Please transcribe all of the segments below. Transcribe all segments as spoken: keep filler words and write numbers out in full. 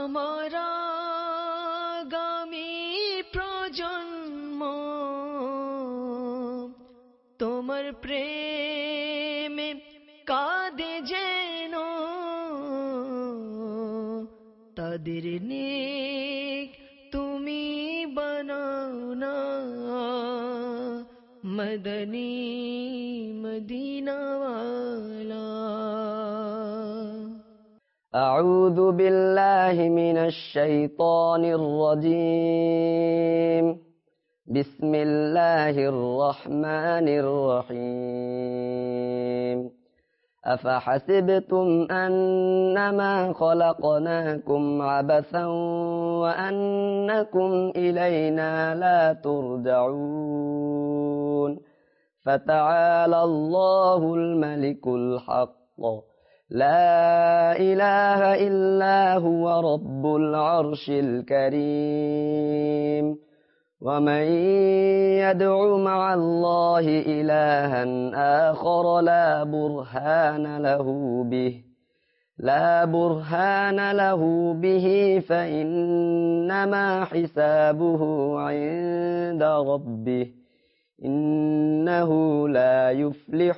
আমার আগামী প্রজন্ম তোমার প্রেমে কাঁদে যেন, তাদের নেক তুমি বানাও না মদনী মদিনাওয়ালা। أعوذ بالله من الشيطان الرجيم. بسم الله الرحمن الرحيم. أفحسبتم أنما خلقناكم عبثا وأنكم إلينا لا ترجعون. فتعالى الله الملك الحق لا إله إلا هو رب العرش الكريم. ومن يدع مع الله إلها آخر لا برهان له به لا برهان له به فإنما حسابه عند ربه إنه لا يفلح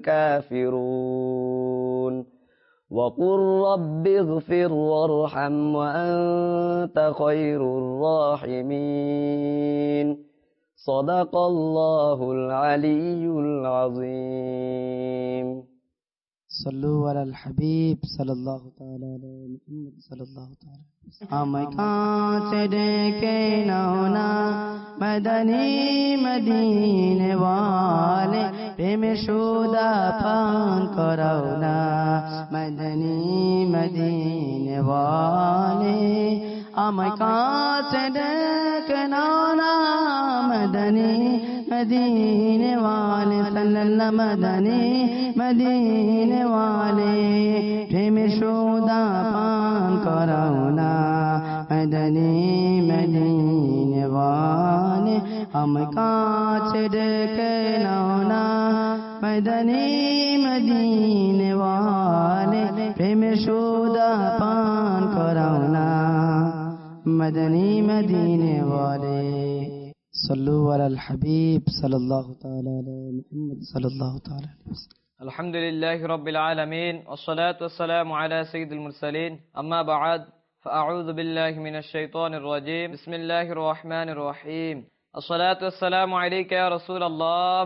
الكافرون. وقل رب اغفر وارحم وأنت خير الراحمين. صدق الله العلي العظيم. صلوا على الحبيب صلى الله تعالى على محمد صلى الله تعالى. আমায় কাছে ডেকে নাও না মদনী মদিনে ওয়ালে, প্রেমে সুদা পান করাও না মদনী মদিনে ওয়ালে। আমায় কাছে ডেকে নাও না মদনী মদিনে ওয়ালে, সাল্লাল্লাহু মদনী মদিনে ওয়ালে, প্রেমে সুদা পান করাও না মদনী মদিনে ওয়ালে। আমায় কাছে ডেকে নাও না মদনী মদিনে ওয়ালে, প্রেমে সুদা পান করাও না মদনী মদিনে ওয়ালে। صلوا على الحبيب صلى الله تعالى على محمد صلى الله تعالى عليه وسلم. الحمد لله رب العالمين والصلاة والسلام على سيد المرسلين. أما بعد فأعوذ بالله من الشيطان الرجيم. بسم الله الرحمن الرحيم. الصلاة والسلام عليك يا رسول الله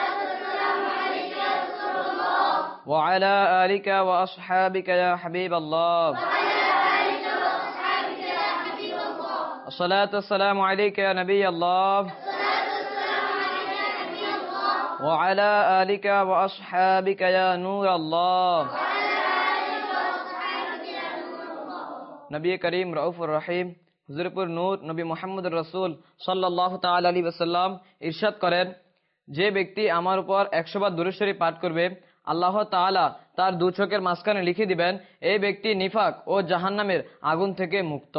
وعلى آلك وأصحابك يا حبيب الله. الصلاة والسلام عليك يا نبي الله وعلى آلك وأصحابك يا نور الله. নবী করিম রউফুর রহিম হুজুরপুর নূর নবী মুহাম্মদুর রাসূল সাল্লাল্লাহু তাআলা আলাইহি ওয়াসাল্লাম ইরশাদ করেন, যে ব্যক্তি আমার উপর একশো বার দুরূদ শরীফ পাঠ করবে, আল্লাহ তাআলা তার দু চোখের মাঝখানে লিখে দিবেন এই ব্যক্তি নিফাক ও জাহান্নামের আগুন থেকে মুক্ত,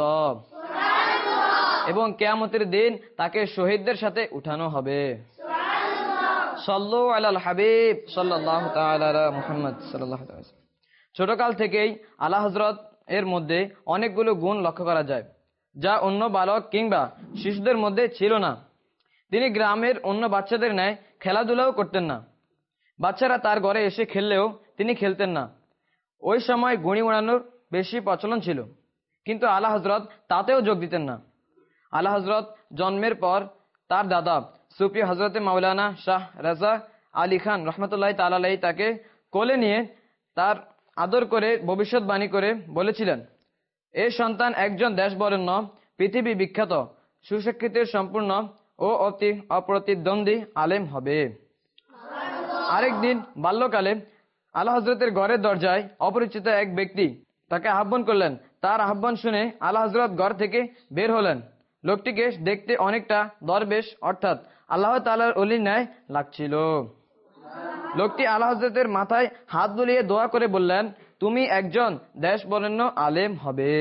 এবং কিয়ামতের দিন তাকে শহীদদের সাথে উঠানো হবে। সাল্লু আলাল হাবিব সাল্লাল্লাহু তাআলা আলা মুহাম্মদ সাল্লাল্লাহু তাআলা। ছোটকাল থেকেই আলা হযরত এর মধ্যে অনেকগুলো গুণ লক্ষ্য করা যায় যা অন্য বালক কিংবা শিশুদের মধ্যে ছিল না। তিনি গ্রামের অন্য বাচ্চাদের ন্যায় খেলাধুলাও করতেন না। বাচ্চারা তার ঘরে এসে খেললেও তিনি খেলতেন না। ওই সময় গুণি উড়ানোর বেশি প্রচলন ছিল, কিন্তু আলা হযরত তাতেও যোগ দিতেন না। আলা হযরত জন্মের পর তার দাদা সুফি হযরতে মাওলানা শাহ রাজা আলী খান রহমতুল্লাহ তাআলা আলাইহি তাকে কোলে নিয়ে তার আদর করে ভবিষ্যৎবাণী করে বলেছিলেন, এই সন্তান একজন দেশ বরেণ্য, পৃথিবী বিখ্যাত, সুশিক্ষিতের সম্পূর্ণ ও অতি অপ্রতিদ্বন্দ্বী আলেম হবে। আরেকদিন বাল্যকালে আলা হযরতের ঘরের দরজায় অপরিচিত এক ব্যক্তি তাকে আহ্বান করলেন। তার আহ্বান শুনে আলা হযরত ঘর থেকে বের হলেন। লোকটিকে দেখতে অনেকটা দরবেশ অর্থাৎ আল্লাহ তাআলার ওলির ন্যায় লাগছিল। লোকটি আলা হযরতের মাথায় হাত বুলিয়ে দোয়া করে বললেন, তুমি একজন দেশ বরেণ্য আলেম হবে।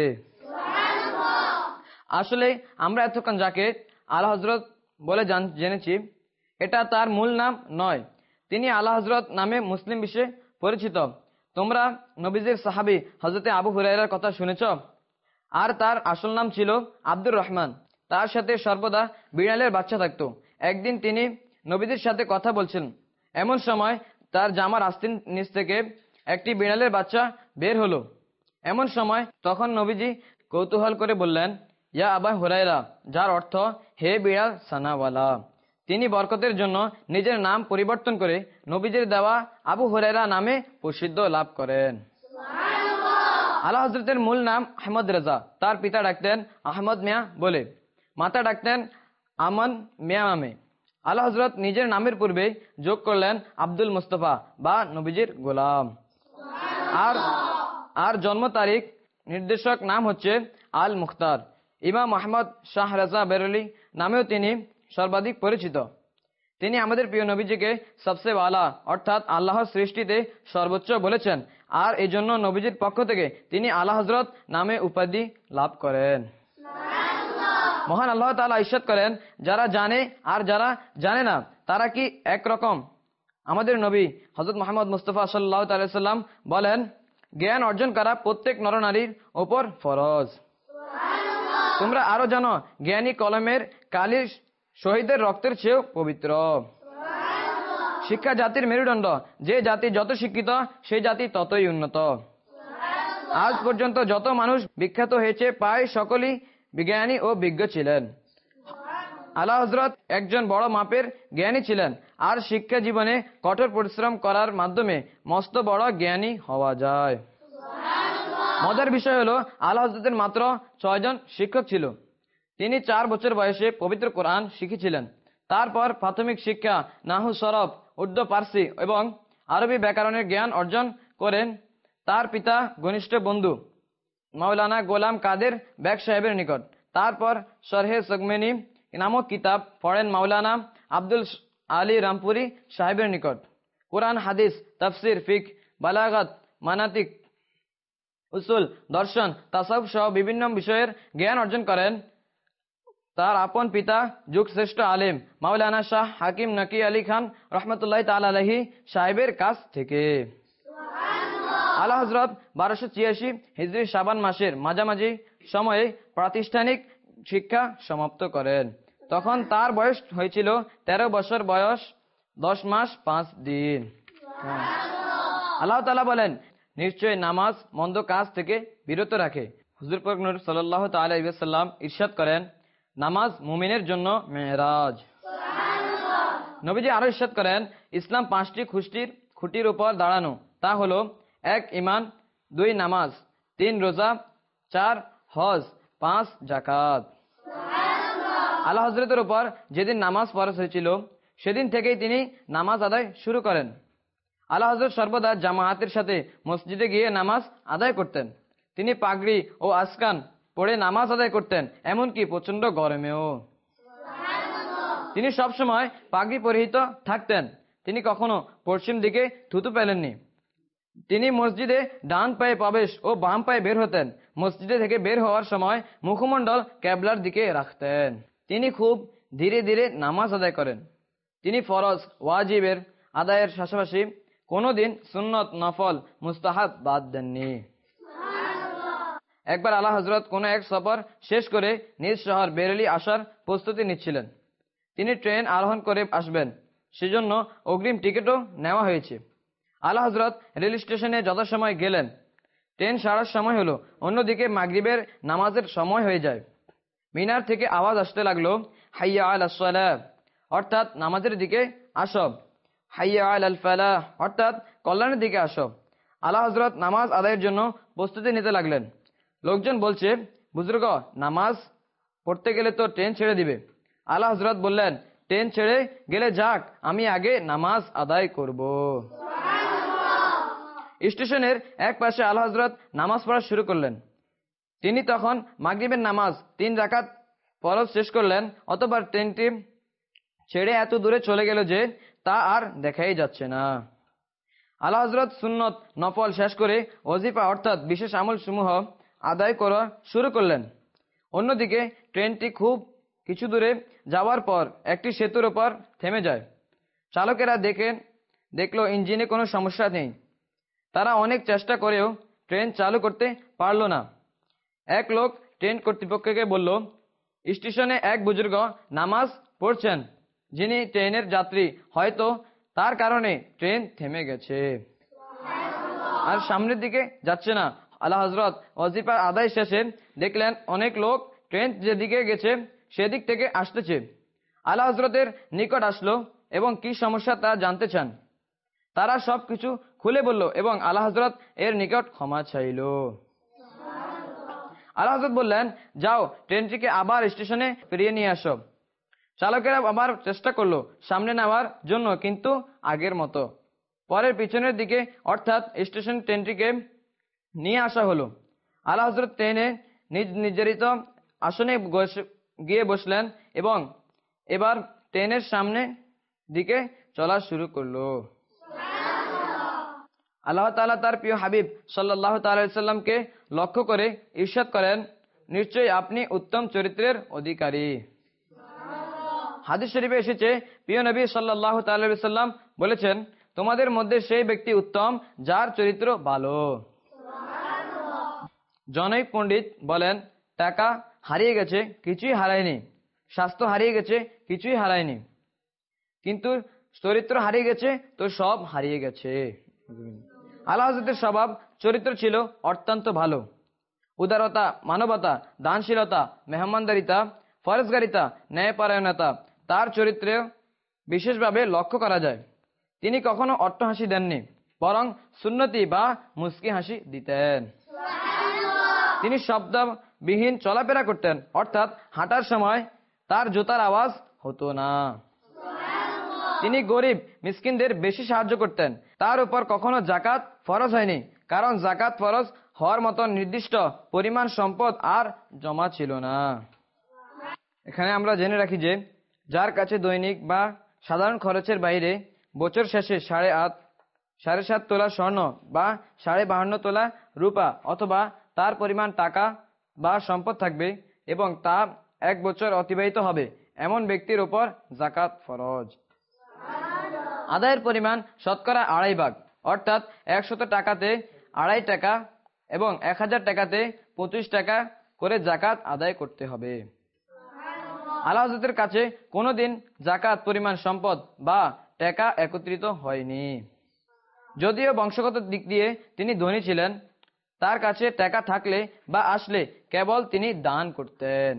আসলে আমরা এতক্ষণ যাকে আলা হযরত বলে জেনেছি, এটা তার মূল নাম নয়। তিনি আলা হযরত নামে মুসলিম বিশ্বে পরিচিত। তোমরা নবীজির সাহাবী হযরতে আবু হুরায়রার কথা শুনেছ? আর তার আসল নাম ছিল আব্দুর রহমান। তার সাথে সর্বদা বিড়ালের বাচ্চা থাকতো। একদিন তিনি নবীজির সাথে কথা বলছেন, এমন সময় তার জামার আস্তিন নিচ থেকে একটি বিড়ালের বাচ্চা বের হলো। এমন সময় তখন নবীজি কৌতূহল করে বললেন, ইয়া আবা হুরায়রা, যার অর্থ হে বিড়াল সানাওয়ালা। তিনি বরকতের জন্য নিজের নাম পরিবর্তন করে নবীজির দেওয়া আবু হুরায়রা নামে প্রসিদ্ধ লাভ করেন। আলা হযরতের মূল নাম আহমদ রেজা। তার পিতা ডাকতেন আহমদ মিয়া বলে, মাতা ডাকতেন আমান মিয়া নামে। আলা হযরত নিজের নামের পূর্বে যোগ করলেন আব্দুল মুস্তফা বা নবীজির গোলাম। আর আর জন্ম তারিখ নির্দেশক নাম হচ্ছে আল মুখতার। ইমাম আহমদ শাহ রাজা বেরলি নামেও তিনি সর্বাধিক পরিচিত। তিনি আমাদের প্রিয় নবীজিকে সবসে ওয়ালা অর্থাৎ আল্লাহর সৃষ্টিতে সর্বোচ্চ বলেছেন, আর এই জন্য নবীজির পক্ষ থেকে তিনি আলা হযরত নামে উপাধি লাভ করেন। মহান আল্লাহ তাআলা ইরশাদ করেন, যারা জানে আর যারা জানে না তারা কি একরকম? আমাদের নবী হযরত মুহাম্মদ মুস্তাফা সাল্লাল্লাহু আলাইহি সাল্লাম বলেন, জ্ঞান অর্জন করা প্রত্যেক নরনারীর ওপর ফরজ। তোমরা আরো জানো, জ্ঞানী কলমের কালি শহীদের রক্তের চেয়েও পবিত্র। শিক্ষা জাতির মেরুদণ্ড, যে জাতি যত শিক্ষিত সেই জাতি ততই উন্নত। আজ পর্যন্ত যত মানুষ বিখ্যাত হয়েছে প্রায় সকলেই বিজ্ঞানী ও বিজ্ঞ ছিলেন। আলা হযরত একজন বড় মাপের জ্ঞানী ছিলেন, আর শিক্ষা জীবনে কঠোর পরিশ্রম করার মাধ্যমে মস্ত বড় জ্ঞানী হওয়া যায়। মজার বিষয় হলো, আলা হযরতের মাত্র ছয়জন শিক্ষক ছিল। তিনি চার বছর বয়সে পবিত্র কোরআন শিখেছিলেন। তারপর প্রাথমিক শিক্ষা নাহু সরফ, উর্দু, পার্সি এবং আরবি ব্যাকরণের জ্ঞান অর্জন করেন তার পিতা ঘনিষ্ঠ বন্ধু মাওলানা গোলাম কাদের বেগ সাহেবের নিকট। তারপর শরহে সগমেনি নামক কিতাব পড়েন মাওলানা আব্দুল আলী রামপুরি সাহেবের নিকট। কোরআন, হাদিস, তাফসির, ফিক, বালাগাত, মানাতিক, উসুল, দর্শন, তাসাউফ সহ বিভিন্ন বিষয়ের জ্ঞান অর্জন করেন তার আপন পিতা যুগ শ্রেষ্ঠ আলেম মাওলানা শাহ হাকিম নকি আলী খান রহমতুল্লাহ তাআলা আলাইহি সাহেবের কাছ থেকে। আলা হযরত বারোশো ছিয়াশি হিজরি শাবান মাসের মাঝামাঝি সময়ে প্রাতিষ্ঠানিক শিক্ষা সমাপ্ত করেন। তখন তার বয়স হয়েছিল তেরো বছর বয়স দশ মাস পাঁচ দিন। আল্লাহ তাআলা বলেন, নিশ্চয় নামাজ মন্দ কাজ থেকে বিরত রাখে। হুজুর পাক নূর সাল্লাল্লাহু তাআলা আলাইহি ওয়াসাল্লাম ইরশাদ করেন, নামাজ মুমিনের জন্য মেরাজ। নবীজি আরো ইরশাদ করেন, ইসলাম পাঁচটি খুঁটির খুঁটির উপর দাঁড়ানো। তা হলো, এক ঈমান, দুই নামাজ, তিন রোজা, চার হজ, পাঁচ যাকাত। আলা হযরতের উপর যেদিন নামাজ ফরজ হয়েছিল সেদিন থেকেই তিনি নামাজ আদায় শুরু করেন। আলা হযরত সর্বদা জামায়াতের সাথে মসজিদে গিয়ে নামাজ আদায় করতেন। তিনি পাগড়ি ও আসকান পরে নামাজ আদায় করতেন, এমনকি প্রচন্ড গরমেও। তিনি সবসময় পাগড়ি পরিহিত থাকতেন। তিনি কখনো পশ্চিম দিকে থুতু ফেলেননি। তিনি মসজিদে ডান পায়ে প্রবেশ ও বাম পায়ে বের হতেন। মসজিদে থেকে বের হওয়ার সময় মুখমণ্ডল কেবলার দিকে রাখতেন। তিনি খুব ধীরে ধীরে নামাজ আদায় করেন। তিনি ফরজ ওয়াজিবের আদায়ের পাশাপাশি কোনোদিন সুন্নত, নফল, মুস্তাহাব বাদ দেননি। একবার আলা হযরত কোন এক সফর শেষ করে নিজ শহর বেরেলি আসার প্রস্তুতি নিচ্ছিলেন। তিনি ট্রেন আরোহণ করে আসবেন, সেজন্য অগ্রিম টিকিটও নেওয়া হয়েছে। আলা হযরত রেল স্টেশনে যথাসময় গেলেন। ট্রেন ছাড়ার সময় হলো। অন্যদিকে মাগরিবের নামাজের সময় হয়ে যায়। মিনার থেকে আওয়াজ আসতে লাগলো, হাইয়া আলাস সালাহ, অর্থাৎ নামাজের দিকে আসো। হাইয়া আলাল ফালাহ, অর্থাৎ কল্যাণের দিকে আসো। আলা হযরত নামাজ আদায়ের জন্য প্রস্তুতি নিতে লাগলেন। লোকজন বলছে, বুজুর্গ, নামাজ পড়তে গেলে তো ট্রেন ছেড়ে দিবে। আলা হযরত বললেন, ট্রেন ছেড়ে গেলে যাক, আমি আগে নামাজ আদায় করব। স্টেশনের এক পাশে আলা হযরত নামাজ পড়া শুরু করলেন। তিনি তখন মাগরিবের নামাজ তিন রাকাত ফরজ শেষ করলেন। অতঃপর ট্রেনটি ছেড়ে এত দূরে চলে গেল যে তা আর দেখাই যাচ্ছে না। আলা হযরত সুন্নত, নফল শেষ করে ওজিফা অর্থাৎ বিশেষ আমল সমূহ আদায় করা শুরু করলেন। অন্যদিকে ট্রেনটি খুব কিছু দূরে যাওয়ার পর একটি সেতুর ওপর থেমে যায়। চালকেরা দেখেন দেখলো ইঞ্জিনে কোনো সমস্যা নেই। তারা অনেক চেষ্টা করেও ট্রেন চালু করতে পারল না। এক লোক ট্রেন কর্তৃপক্ষকে বলল, স্টেশনে এক বুজুর্গ নামাজ পড়ছেন, যিনি ট্রেনের যাত্রী, হয়তো তার কারণে ট্রেন থেমে গেছে আর সামনের দিকে যাচ্ছে না। আলা হযরত ওয়াজিফার আদায় শেষে দেখলেন অনেক লোক ট্রেন যেদিকে গেছে সেদিক থেকে আসতেছে। আলা হযরতের নিকট আসলো এবং কি সমস্যা তা জানতে চান। তারা সবকিছু খুলে বলল এবং আলা হযরত এর নিকট ক্ষমা চাইল। আলা হযরত বললেন, যাও ট্রেনটিকে আবার স্টেশনে ফিরিয়ে নিয়ে আসো। চালকেরা আবার চেষ্টা করলো সামনে নেওয়ার জন্য, কিন্তু আগের মতো। পরের পিছনের দিকে অর্থাৎ স্টেশন ট্রেনটিকে নিয়ে আসা হলো। আলা হযরত ট্রেনে নিজ নির্ধারিত আসনে গিয়ে বসলেন এবং এবার ট্রেনের সামনে দিকে চলা শুরু করলো। আল্লাহ তাআলা তার প্রিয় হাবিব সাল্লাল্লাহু তাআলা আলাইহি সাল্লামকে লক্ষ্য করে ইরশাদ করেন, নিশ্চয়ই আপনি উত্তম চরিত্রের অধিকারী। হাদিস শরীফে এসেছে, প্রিয় নবী সাল্লাল্লাহু তাআলা আলাইহি সাল্লাম বলেছেন, তোমাদের মধ্যে সেই ব্যক্তি উত্তম যার চরিত্র ভালো। জনৈক পণ্ডিত বলেন, টাকা হারিয়ে গেছে, কিছুই হারায়নি। স্বাস্থ্য হারিয়ে গেছে, কিছুই হারায়নি, কিন্তু চরিত্র হারিয়ে গেছে তো সব হারিয়ে গেছে। আলা হযরতের স্বভাব চরিত্র ছিল অত্যন্ত ভালো। উদারতা, মানবতা, দানশীলতা, মেহমানদারিতা, ফরজগারিতা, ন্যায়পরায়ণতা তার চরিত্রে বিশেষভাবে লক্ষ্য করা যায়। তিনি কখনো অট্ট হাসি দেননি, বরং সুন্নতি বা মুস্কি হাসি দিতেন। তিনি শব্দবিহীন চলাফেরা করতেন, অর্থাৎ হাঁটার সময় তার জুতার আওয়াজ হতো না। তিনি গরিব মিসকিনদের বেশি সাহায্য করতেন। তার উপর কখনো জাকাত ফরজ হয়নি, কারণ জাকাত ফরজ হওয়ার মতো নির্দিষ্ট পরিমাণ সম্পদ আর জমা ছিল না। এখানে আমরা জেনে রাখি যে যার কাছে দৈনিক বা সাধারণ খরচের বাইরে বছর শেষে সাড়ে আট সাড়ে সাত তোলা স্বর্ণ বা সাড়ে বাহান্ন তোলা রূপা অথবা তার পরিমাণ টাকা বা সম্পদ থাকবে এবং তা এক বছর অতিবাহিত হবে, এমন ব্যক্তির উপর জাকাত ফরজ। আদায়ের পরিমাণ শতকরা আড়াই ভাগ, অর্থাৎ একশত টাকাতে আড়াই টাকা এবং এক হাজার টাকাতে পঁচিশ টাকা করে জাকাত আদায় করতে হবে। আলা হযরতের কাছে কোনোদিন জাকাত পরিমাণ সম্পদ বা টাকা একত্রিত হয়নি। যদিও বংশগত দিক দিয়ে তিনি ধনী ছিলেন, তার কাছে টাকা থাকলে বা আসলে কেবল তিনি দান করতেন।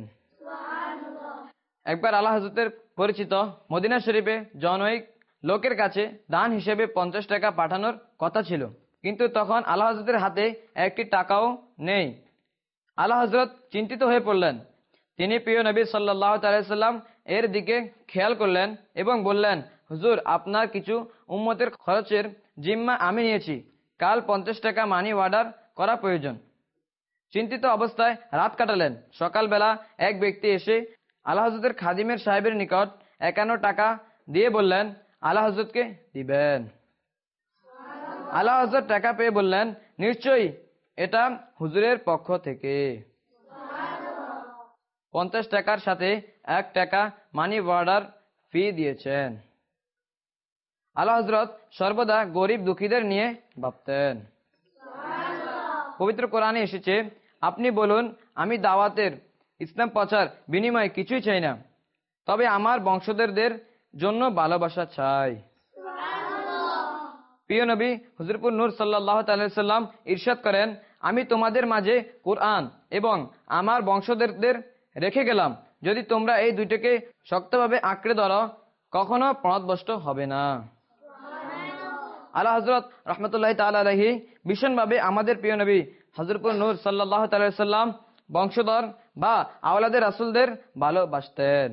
একবার আলা হযরতের পরিচিত মদিনা শরীফে জনৈক লোকের কাছে দান হিসেবে পঞ্চাশ টাকা পাঠানোর কথা ছিল, কিন্তু তখন আলা হযরতের হাতে একটি টাকাও নেই। আলা হযরত চিন্তিত হয়ে পড়লেন। তিনি প্রিয় নবী সাল্লাল্লাহু তাআলা আলাইহি সাল্লাম এর দিকে খেয়াল করলেন এবং বললেন, হুজুর, আপনার কিছু উম্মতের খরচের জিম্মা আমি নিয়েছি, কাল পঞ্চাশ টাকা মানি অর্ডার করা প্রয়োজন। চিন্তিত অবস্থায় রাত কাটালেন। সকালবেলা এক ব্যক্তি এসে আলা হযরতের খাদিমের সাহেবের নিকট একান্ন টাকা দিয়ে বললেন, আলা হযরতকে দিবেন। আলা হযরত টাকা পেয়ে বললেন, নিশ্চয়ই এটা হুজুরের পক্ষ থেকে। পঞ্চাশ টাকার সাথে এক টাকা মানি অর্ডার ফি দিয়েছেন। আলা হযরত সর্বদা গরিব দুঃখীদের নিয়ে ভাবতেন। পবিত্র কোরআনে এসেছে, আপনি বলুন, আমি দাওয়াতের ইসলাম প্রচার বিনিময়ে কিছুই চাই না, তবে আমার বংশধরদের জন্য ভালোবাসা চাই। প্রিয় নবী হুজুরপুর নূর সাল্লাল্লাহু তাআলা আলাইহি সাল্লাম ইরশাদ করেন, আমি তোমাদের মাঝে কুরআন এবং আমার বংশধরদের রেখে গেলাম, যদি তোমরা এই দুইটাকে শক্তভাবে আঁকড়ে ধরো কখনো পথভ্রষ্ট হবে না। আলা হযরত রাহমাতুল্লাহি তাআলা আলাইহি ভীষণভাবে আমাদের প্রিয় নবী হুজুরপুর নূর সাল্লাল্লাহু তাআলা আলাইহি সাল্লাম বংশধর বা আওলাদে রাসূলদের ভালোবাসতেন।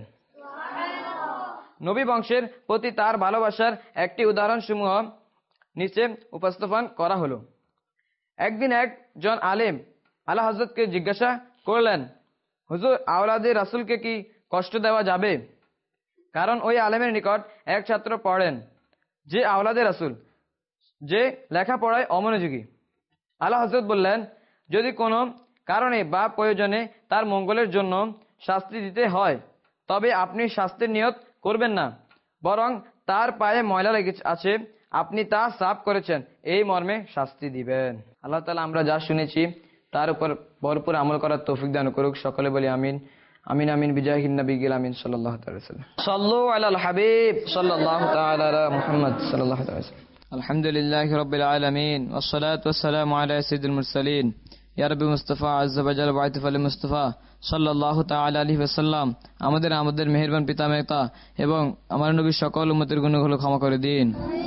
নবী বংশের প্রতি তার ভালোবাসার একটি উদাহরণ সমূহ নিচে উপস্থাপন করা হলো। একদিন একজন আলেম আলা হযরতকে জিজ্ঞাসা করলেন, হুজুর, আওলাদে রাসূলকে কি কষ্ট দেওয়া যাবে? কারণ ওই আলেমের নিকট এক ছাত্র পড়েন যে আওলাদে রাসূল, যে লেখাপড়ায় অমনোযোগী। আলা হযরত বললেন, যদি কোনো কারণে বা প্রয়োজনে তার মঙ্গলের জন্য শাস্তি দিতে হয়, তবে আপনি শাস্তির নিয়ত করবেন না, বরং তার পায়ে ময়লা লেগে আছে, আপনি তা সাফ করেছেন এই মর্মে শাস্তি দিবেন। আল্লাহ তাআলা আমরা যা শুনেছি তার উপর ভরপুর আমল করার তৌফিক দান করুক। সকলে বলি আমিন। আমিন আমিন বিজাহিন নবী গিল আমিন সাল্লাল্লাহু তাআলা সাল্লাম। সাল্লু আলাল হাবিব সাল্লাল্লাহু তাআলা আলা মুহাম্মদ সাল্লাল্লাহু তাআলা সাল্লাম। আলহামদুলিল্লাহি রাব্বিল আলামিন ওয়াসসালাতু ওয়াসসালামু আলা সাইয়্যিদিল মুরসালিন ইয়া রাব্বি মুস্তাফা আযজা ওয়া জাল বা'থ ফাল মুস্তাফা সাল্লাল্লাহু তাআলা আলাইহি ওয়াসাল্লাম। আমাদের আমাদের মেহেরবান পিতামাতা এবং আমার নবীর সকল উম্মতের গুনাহগুলো ক্ষমা করে দিন।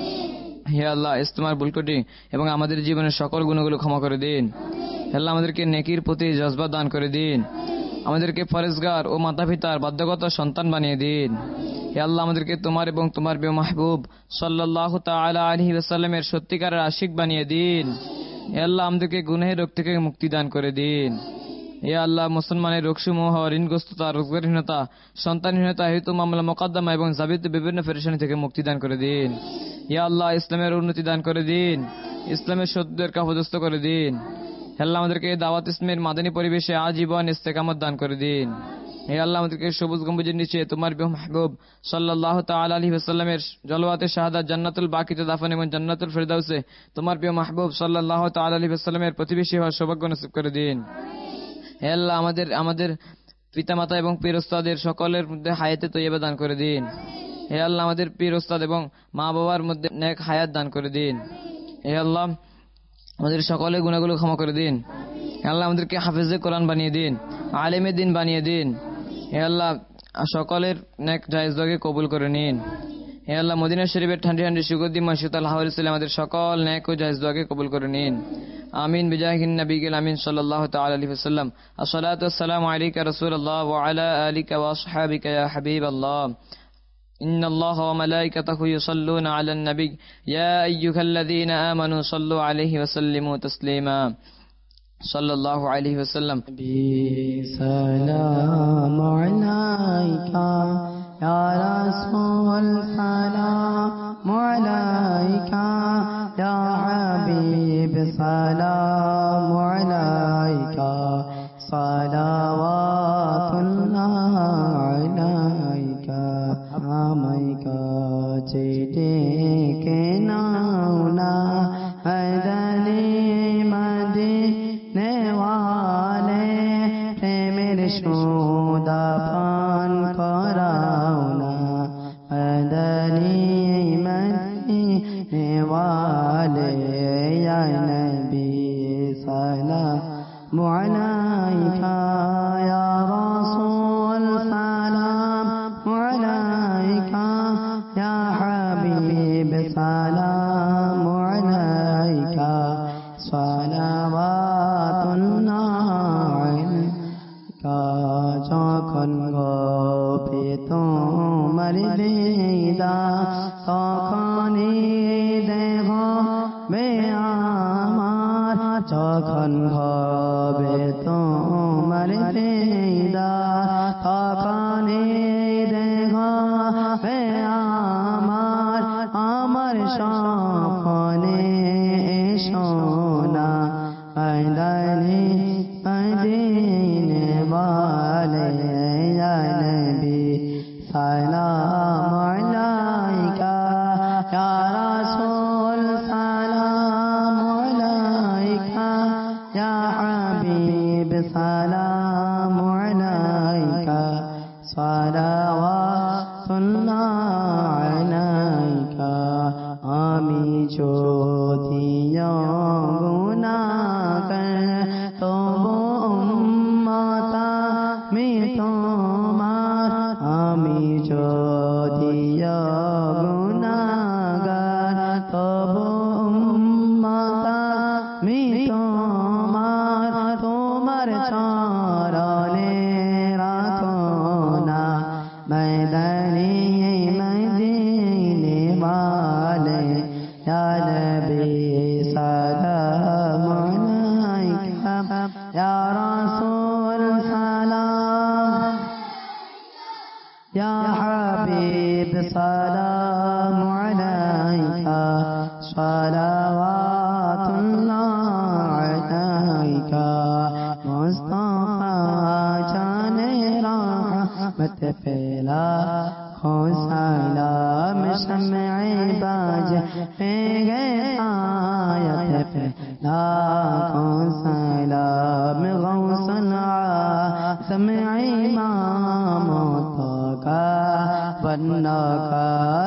হে আল্লাহ, ইস্তেমার ভুলকুটি এবং আমাদের জীবনের সকল গুনাহগুলো ক্ষমা করে দিন। হে আল্লাহ, আমাদেরকে নেকির প্রতি জজবা দান করে দিন। আমাদেরকে পরেজগার ও মাতা পিতার বাধ্যগত সন্তান বানিয়ে দিন। হে আল্লাহ, আমাদেরকে তোমার এবং তোমার প্রিয় মাহবুব সাল্লাল্লাহু তাআলা আলাইহি ওয়াসাল্লামের সত্যিকারের আশিক বানিয়ে দিন। হে আল্লাহ, আমাদেরকে গুনাহের রোগ থেকে মুক্তি দান করে দিন। হে আল্লাহ, মুসলমানের রোগসমূহ, ঋণগ্রস্ততা, রোজগারহীনতা, সন্তানহীনতা, হেতু মামলা মোকদ্দমা এবং জাবিত বিভিন্ন পেরেশানি থেকে মুক্তি দান করে দিন। হে আল্লাহ, ইসলামের উন্নতি দান করে দিন। ইসলামের শত্রুদেরকে অপদস্থ করে দিন। হে আল্লাহ, আমাদেরকে দাওয়াত ইসলামের মাদানী পরিবেশে আজীবন ইস্তেকামত দান করে দিন। হে আল্লাহ, আমাদেরকে সবুজ গম্বুজের নিচে তোমার প্রিয় মাহবুব সাল্লাল্লাহু তাআলা আলাইহি ওয়াসাল্লামের জলওয়াতে শাহাদাত জান্নাতুল বাকিতে দাফন এবং জান্নাতুল ফেরদাউসে তোমার প্রিয় মাহবুব সাল্লাল্লাহু তাআলা আলাইহি ওয়াসাল্লামের প্রতিবেশী হওয়ার সৌভাগ্য নসিব করে দিন। হে আল্লাহ, আমাদের আমাদের পিতামাতা এবং পীর ওস্তাদের সকলের মধ্যে হায়াতে তৈয়বা দান করে দিন। হে আল্লাহ, আমাদের পীর ওস্তাদ এবং মা বাবার মধ্যে নেক হায়াত দান করে দিন। হে আল্লাহ, আমাদের সকলের গুনাহগুলো ক্ষমা করে দিন। হে আল্লাহ, আমাদেরকে হাফেজে কোরআন বানিয়ে দিন, আলেমে দ্বীন বানিয়ে দিন। হে আল্লাহ, সকলের নেক জায়েজ দোয়াকে কবুল করে নিন। হে আল্লাহ, মদিনা শরীফের ঠান্ডি ঠান্ডি সুগন্ধি মাসুতাল হাওয়ারিস আমাদের সকল নেক ও জায়েজ দোয়াকে কবুল করে নিন। আমিন বিজাহিন নবী গিল আমিন সাল্লাল্লাহু তাআলা আলাইহি ওয়াসাল্লাম। আসসালাতু ওয়াসসালামু আলাইকা রাসূলুল্লাহ ওয়া আলা আলিকা ওয়া আসহাবিকা ইয়া হাবিবাল্লাহ। إن الله وملائكته يصلون على النبي يا أيها الذين آمنوا صلوا عليه وسلموا تسليما صلى الله عليه وسلم. سلام عليك يا رسول سلام عليك يا حبيب سلام عليك صلوات الله عليك আমায় চিঠি কেনাওনা মদনী মদিনে ওয়ালে প্রেমের সুদা পান করাওনা মদনী মদিনে ওয়ালে ইয়া নবী সালাম আলাইকা ইয়া রাসূল সালাম আলাইকা ইয়া হাবিব সালাম আলাইকা সালাওয়াতুল্লাহ আলাইকা। যখন গোপে তোমার দিদার তখনই দেহ বে আমার, যখন হবে তোমার দিদার তখনই দেহ বে আমার, আমার স্বপ্নে সোনা মদনী মদিনে ওয়ালে ইয়া নবী সালাম আলাইকা ইয়া রাসূল সালাম আলাইকা ইয়া হাবিব সালাম আলাইকা সালাওয়াতুল্লাহ আলাইকা। আমি যদিও গুনাহগার তবু উম্মত আমি তোমার, আমি যদিও গুনাহগার তবু উম্মত আমি তোমার, তোমার চরণে রাখো না মদনী মদিনে ওয়ালে ইয়া নবী সালাম আলাইকা ইয়া রাসূল সালাম ইয়া হাবিব সালাম আলাইকা সালাওয়াতুল্লাহ আলাইকা। মুস্তাফা জানে রাহমত ফেলা खो सलाम शम्ए बाज पे गए आयत पे लाखों सलाम शम्अ इमामतों का बनना का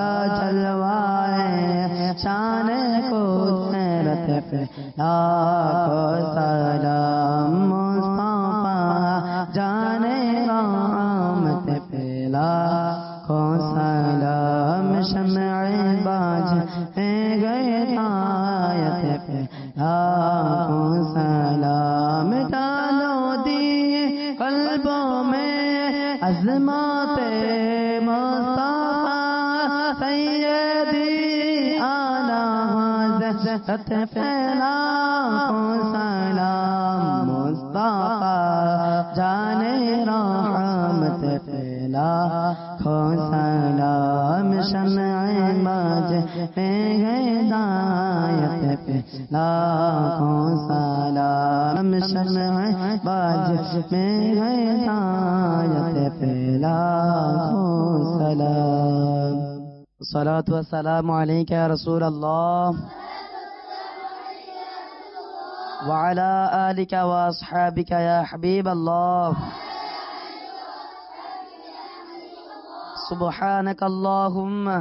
जलवाए शान कुदरत पे लाखों सलाम मुस्तफा जाने रहमत पे लाखों सलाम शम्अ बाज गए आयत पे लाखों सलाम डालो दिए कल्बों में अज़माते मुस्तफा सैयदी आला हज़रत पे लाखों सलाम मुस्तफा जाने रहमत पे लाखों सलाम शम्अ बाज हिदायत पे लाखों सलाम शम्अ बाज हिदायत पे लाखों सलाम सलातु व सलामु अलैका या रसूल अल्लाह व अला आलिका व अस्हाबिका या हबीब अल्लाह सुब्हानक अल्लाहुम्मा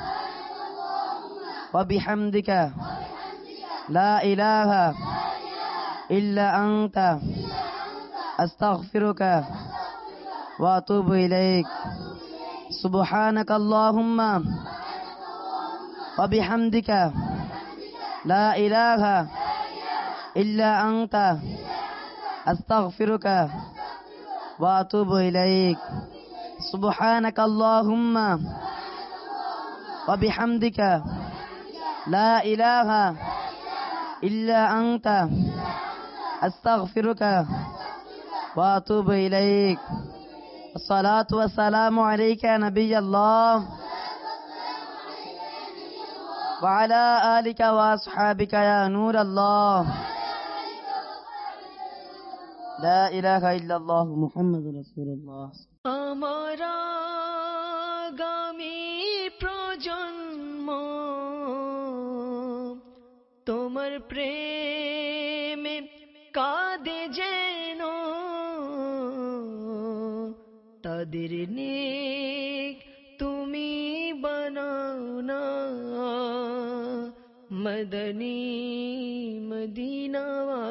व बिहम्दिका ला इलाहा इल्ला अंता अस्तगफिरुका व अतूबु इलैक सुब्हानक अल्लाहुम्मा व बिहम्दिका ला इलाहा इल्ला अंता अस्तगफिरुका व अतूबु इलैक सुब्हानक अल्लाहुम्मा व बिहम्दिका ला इलाहा इल्ला अंता अस्तगफिरुका व अतूबु इलैक अस्सलातु वस्सलामु अलैका या नबी अल्लाह व अला आलिका व अस्हाबिका या नूर अल्लाह ला इलाहा इल्लल्लाह मुहम्मदुर रसूलुल्लाह हमारा गामी प्रजन्म তোমার প্রেমে কাঁদে যেন তাদের নেক তুমি বানাও না মদনী মদিনাওয়া